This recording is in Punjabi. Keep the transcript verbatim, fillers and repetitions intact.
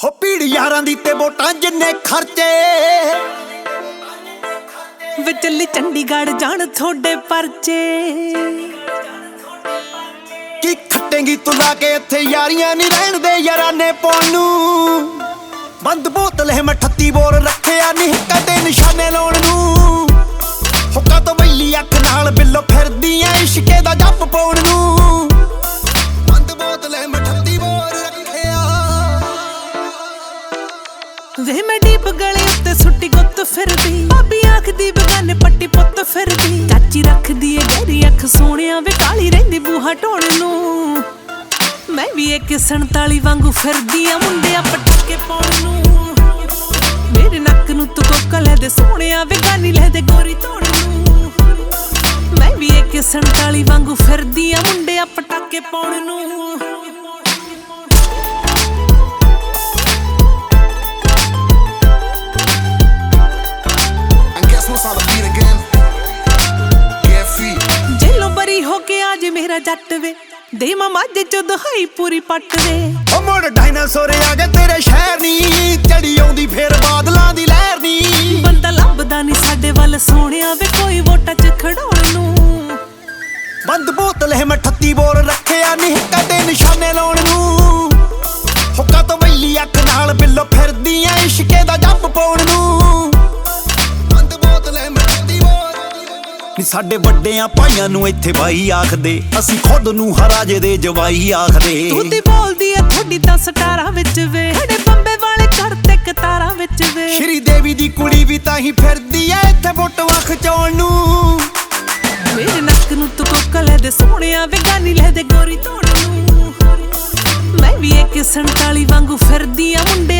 ਹੋ ਭੀੜ ਯਾਰਾਂ ਦੀ ਤੇ ਵੋਟਾਂ ਜਿੰਨੇ ਖਰਚੇ ਵੇ ਚੱਲੀ ਚੰਡੀਗੜ੍ਹ ਜਾਣ ਥੋੜੇ ਪਰਚੇ ਕੀ ਖੱਟੇਂਗੀ ਤੂੰ ਲਾ ਕੇ ਇੱਥੇ ਯਾਰੀਆਂ ਨਹੀਂ ਰਹਿਣ ਦੇ ਯਾਰਾਂ ਨੇ ਪਾਉਣ ਨੂੰ ਬੰਦ ਬੋਤਲ ਹੈ ਮੈਂ ਅਠੱਤੀ ਬੋਰ ਰੱਖਿਆ ਨਹੀਂ ਕਦੇ ਨਿਸ਼ਾਨੇ ਲਾਉਣ ਨੂੰ ਹੁੱਕਾ ਤੋਂ ਬੈਲੀ ਅੱਖ ਨਾਲ ਬਿੱਲੋ ਫਿਰਦੀਆਂ ਇਸ਼ਕੇ ਦਾ ਜੱਪ ਪਾਉਣ ਨੂੰ ਬੰਦ ਬੋਤਲ ਹੈ ਮੈਂ ਅਠੱਤੀ ਬੋਰ ਰੱਖਿਆ ਵੇ ਮੈਂ ਡੀਪ ਗਲੇ ਉੱਤੇ ਸੁੱਟੀ ਗੁੱਤ ਫਿਰਦੀ ਭਾਬੀ ਆਖਦੀ ਬਗਾਨੇ ਪੱਟੀ ਪੁੱਤ ਫਿਰਦੀ ਚਾਚੀ ਰੱਖਦੀ ਏ ਗਹਿਰੀ ਅੱਖ ਸੋਹਣਿਆ ਵੇ ਕਾਲੀ ਰਹਿੰਦੀ ਬੂਹਾ ਢੋਣ ਨੂੰ ਮੈਂ ਵੀ ਇੱਕ ਸੰਤਾਲੀ ਵਾਂਗੂ ਫਿਰਦੀ ਆ ਮੁੰਡਿਆਂ ਪਟਾਕੇ ਪਾਉਣ ਨੂੰ ਮੇਰੇ ਨੱਕ ਨੂੰ ਤੂੰ ਕੋਕਾ ਲੈ ਦੇ ਸੋਹਣਿਆ ਵੇ ਗਾਨੀ ਲੈ ਦੇ ਗੋਰੀ ਧੋਣ ਨੂੰ ਮੈਂ ਵੀ ਇੱਕ ਸੰਤਾਲੀ ਵਾਂਗੂ ਫਿਰਦੀ ਆ ਮੁੰਡਿਆਂ ਪਟਾਕੇ ਪਾਉਣ ਨੂੰ ਮੇਰਾ ਜੱਟ ਵੇ ਦੇ ਮਾਮਾ ਜੇ ਚ ਦਹਾਈ ਪੂਰੀ ਪੱਟ ਵੇ ਓ ਮੋੜ ਡਾਇਨਾਸੌਰ ਆ ਗਏ ਤੇਰੇ ਸ਼ਹਿਰ ਨੀ ਚੜੀ ਆਉਂਦੀ ਫੇਰ ਬਾਦਲਾਂ ਦੀ ਲਹਿਰ ਨੀ ਬੰਦਾ ਲੱਭਦਾ ਨੀ ਸਾਡੇ ਵੱਲ ਸੋਹਣਿਆ ਵੇ ਕੋਈ ਵੋਟਾਂ ਚ ਖੜਾਉਣ ਨੂੰ ਬੰਦ ਬੋਤਲ ਹੈ ਮੈਂ ਅਠੱਤੀ ਬੋਰ ਰੱਖਿਆ ਨਹੀਂ ਕਦੇ ਨਿਸ਼ਾਨੇ ਲਾਉਣ ਨੂੰ ਹੁੱਕਾ ਤੋਂ ਬੈਲੀ ਅੱਖ ਨਾਲ ਬਿੱਲੋ ਫਿਰਦੀਆਂ ਇਸ਼ਕੇ ਦਾ ਜੱਪ ਪਾਉਣ ਨੂੰ ਬੰਦ ਬੋਤਲ ਹੈ ਮੈਂ ਅਠੱਤੀ ਬੋਰ ਸਾਡੇ ਵੱਡਿਆਂ ਭਾਈਆਂ ਨੂੰ ਇੱਥੇ ਬਾਈ ਆਖਦੇ ਅਸੀਂ ਖੁਦ ਨੂੰ ਹਰਾਜੇ ਦੇ ਜਵਾਈ ਆਖਦੇ ਤੂੰ ਤੇ ਬੋਲਦੀ ਐ ਥੋੜੀ ਤਾਂ ਸਟਾਰਾਂ ਵਿੱਚ ਵੇ ਖੜੇ ਬੰਬੇ ਵਾਲੇ ਘਰ ਤੇ ਕਤਾਰਾਂ ਵਿੱਚ ਵੇ ਸ਼੍ਰੀ ਦੇਵੀ ਦੀ ਕੁੜੀ ਵੀ ਤਾਂ ਹੀ ਫਿਰਦੀ ਐ ਇੱਥੇ ਫੋਟੋਆਂ ਖਿਚਾਉਣ ਨੂੰ ਮੇਰੇ ਨੱਕ ਨੂੰ ਤੂੰ ਕੋਕਾ ਲੈ ਦੇ ਸੋਹਣਿਆ ਵੇ ਗਾਨੀ ਲੈ ਦੇ ਗੋਰੀ ਧੋਣ ਨੂੰ ਮੈਂ ਵੀ ਇੱਕ ਸੰਤਾਲੀ ਵਾਂਗੂ ਫਿਰਦੀ ਆ ਮੁੰਡੇ